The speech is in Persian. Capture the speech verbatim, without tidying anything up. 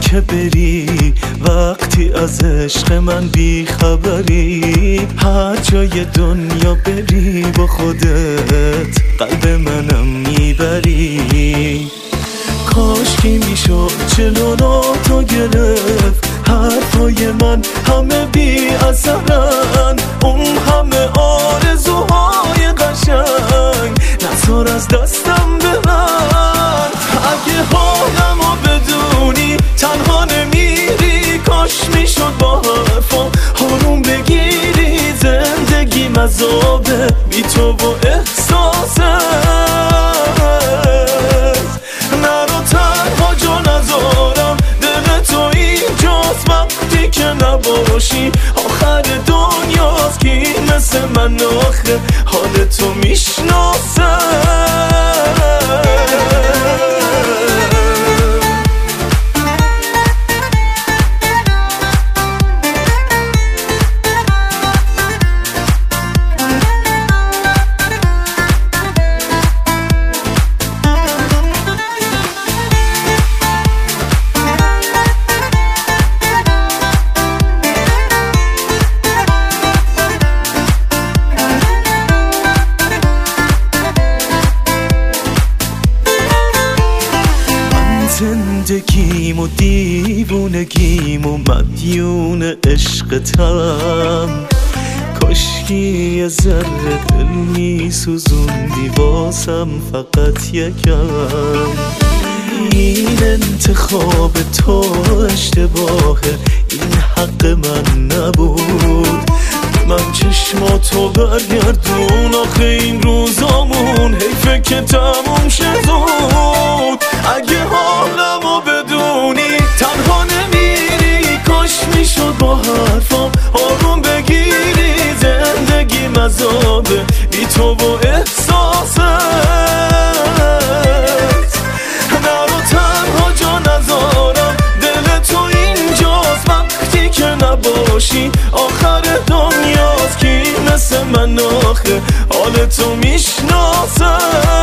که بری وقتی از عشق من بی خبری، هر جای دنیا بری با خودت قلب منم میبری. کاشکی میشد جلو تو گرفت حرفای من همه بی اثرن، اون همه آرزوهای قشنگ نذار از دستم برن. اگه حالمو بدونی تنها نمیری، کاش میشد با حرفا آروم بگیری. زندگی مذابه بی تو و احساست، نرو تنها جا نذارم، دل تو اینجاست. وقتی که نباشی آخر دنیاست، کی مثل من آخه حال تو میشناسه. زندگیم و دیوونگیم و مدیون عشقتم، کاشکی یه ذره دل میسوزوندی واسم فقط یکم. این انتخاب تو اشتباهه، این حق من نبود. من چشماتو برگردون، آخه این روزامون حیفه که تموم شه زود. اگه حالمو بدونی تنها نمیری، کاش میشد با حرفام آروم بگیری. زندگی مذابه بی تو و احساست، نرو تنها جا نذارم، دل تو اینجاست. وقتی که نباشی آخر دنیاست، کی مثل من آخه حال تو میشناسه.